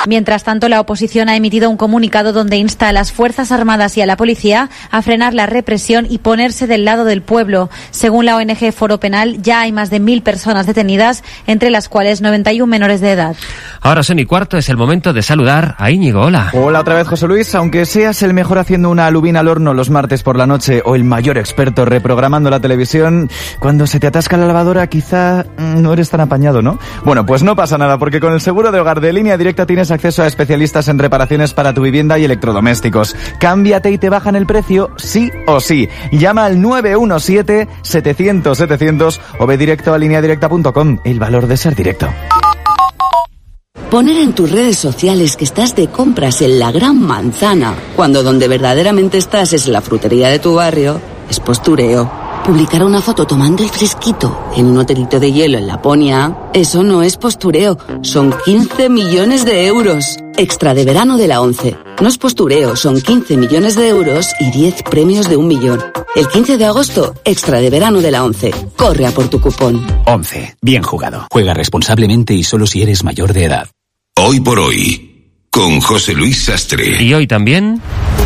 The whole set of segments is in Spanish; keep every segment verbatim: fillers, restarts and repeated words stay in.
Mientras tanto, la oposición ha emitido un comunicado donde insta a las Fuerzas Armadas y a la policía a frenar la represión y ponerse del lado del pueblo. Según la O N G Foro Penal, ya hay más de mil personas detenidas, entre las cuales noventa y uno menores de edad. Ahora son y cuarto, es el momento de saludar a Íñigo. Hola. Hola otra vez, José Luis. Aunque seas el mejor haciendo una alubina al horno los martes por la noche o el mayor experto reprogramando la televisión, cuando se te atasca la lavadora quizá no eres tan apañado, ¿no? Bueno, pues no pasa nada, porque con el seguro de hogar de Línea Directa tienes acceso a especialistas en reparaciones para tu vivienda y electrodomésticos. Cámbiate y te bajan el precio sí o sí. Llama al nueve uno siete, setecientos, setecientos o ve directo a línea directa punto com. El valor de ser directo. Poner en tus redes sociales que estás de compras en la Gran Manzana, cuando donde verdaderamente estás es la frutería de tu barrio, es postureo. Publicar una foto tomando el fresquito en un hotelito de hielo en Laponia, eso no es postureo, son quince millones de euros. Extra de verano de la ONCE. No es postureo, son quince millones de euros y diez premios de un millón. El quince de agosto, extra de verano de la ONCE. Corre a por tu cupón. ONCE. Bien jugado. Juega responsablemente y solo si eres mayor de edad. Hoy por hoy, con José Luis Sastre. Y hoy también...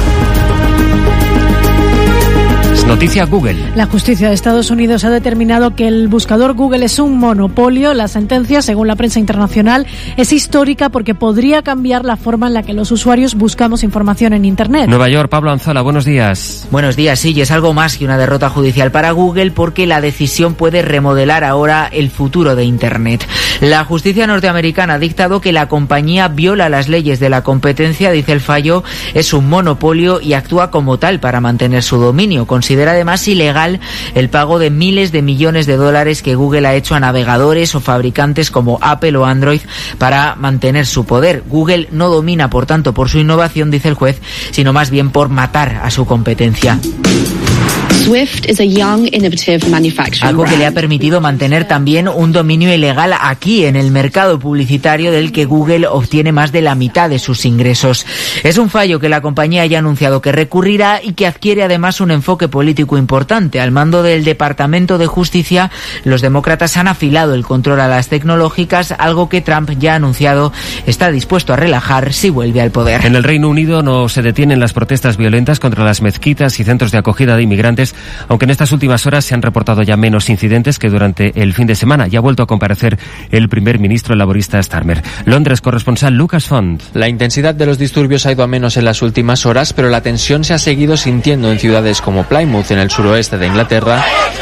Noticia Google. La justicia de Estados Unidos ha determinado que el buscador Google es un monopolio. La sentencia, según la prensa internacional, es histórica porque podría cambiar la forma en la que los usuarios buscamos información en Internet. Nueva York, Pablo Anzola, buenos días. Buenos días, sí, y es algo más que una derrota judicial para Google porque la decisión puede remodelar ahora el futuro de Internet. La justicia norteamericana ha dictado que la compañía viola las leyes de la competencia, dice el fallo, es un monopolio y actúa como tal para mantener su dominio. Considera además ilegal el pago de miles de millones de dólares que Google ha hecho a navegadores o fabricantes como Apple o Android para mantener su poder. Google no domina, por tanto, por su innovación, dice el juez, sino más bien por matar a su competencia. Swift is a young, innovative manufacturing Algo que brand. le ha permitido mantener también un dominio ilegal aquí en el mercado publicitario del que Google obtiene más de la mitad de sus ingresos. Es un fallo que la compañía ya ha anunciado que recurrirá y que adquiere además un enfoque político importante. Al mando del Departamento de Justicia, los demócratas han afilado el control a las tecnológicas, algo que Trump ya ha anunciado está dispuesto a relajar si vuelve al poder. En el Reino Unido no se detienen las protestas violentas contra las mezquitas y centros de acogida de inmigrantes, aunque en estas últimas horas se han reportado ya menos incidentes que durante el fin de semana. Ya ha vuelto a comparecer el primer ministro laborista Starmer. Londres, corresponsal Lucas Font. La intensidad de los disturbios ha ido a menos en las últimas horas, pero la tensión se ha seguido sintiendo en ciudades como Plymouth, en el suroeste de Inglaterra,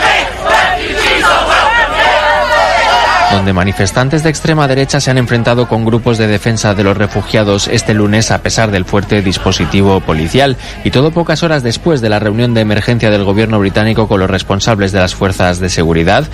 donde manifestantes de extrema derecha se han enfrentado con grupos de defensa de los refugiados este lunes a pesar del fuerte dispositivo policial, y todo pocas horas después de la reunión de emergencia del gobierno británico con los responsables de las fuerzas de seguridad.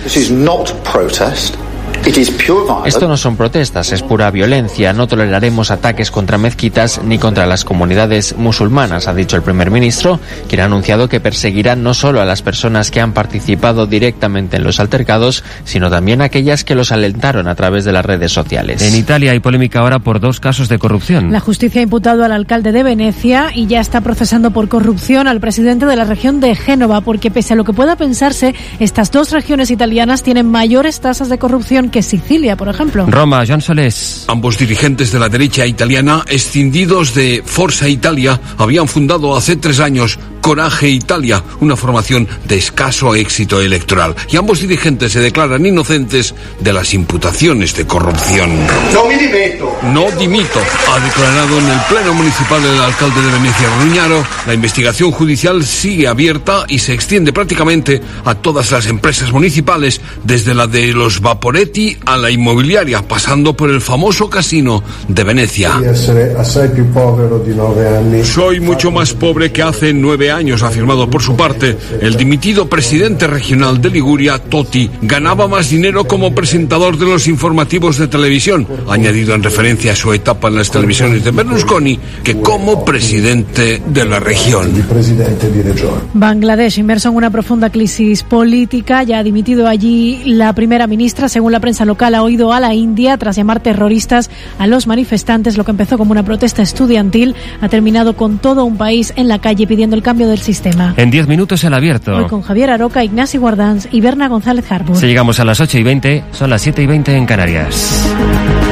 Esto no son protestas, es pura violencia. No toleraremos ataques contra mezquitas ni contra las comunidades musulmanas, ha dicho el primer ministro, quien ha anunciado que perseguirá no solo a las personas que han participado directamente en los altercados, sino también a aquellas que los alentaron a través de las redes sociales. En Italia hay polémica ahora por dos casos de corrupción. La justicia ha imputado al alcalde de Venecia y ya está procesando por corrupción al presidente de la región de Génova, porque pese a lo que pueda pensarse, estas dos regiones italianas tienen mayores tasas de corrupción que Sicilia, por ejemplo. Roma, Joan Solés. Ambos dirigentes de la derecha italiana, escindidos de Forza Italia, habían fundado hace tres años Coraje Italia, una formación de escaso éxito electoral. Y ambos dirigentes se declaran inocentes de las imputaciones de corrupción. No me dimito. No dimito, ha declarado en el pleno municipal el alcalde de Venecia, Gruñaro. La investigación judicial sigue abierta y se extiende prácticamente a todas las empresas municipales, desde la de los Vaporetti a la inmobiliaria, pasando por el famoso casino de Venecia. Soy mucho más pobre que hace nueve años, ha afirmado por su parte el dimitido presidente regional de Liguria, Totti. Ganaba más dinero como presentador de los informativos de televisión, ha añadido en referencia a su etapa en las televisiones de Berlusconi, que como presidente de la región. Bangladesh, inmerso en una profunda crisis política, ya ha dimitido allí la primera ministra. Según la prensa local, ha oído a la India tras llamar terroristas a los manifestantes. Lo que empezó como una protesta estudiantil ha terminado con todo un país en la calle pidiendo el cambio del sistema. En diez minutos el abierto. Hoy con Javier Aroca, Ignacio Guardans y Berna González Harbour. Si llegamos a las ocho y veinte, son las siete y veinte en Canarias.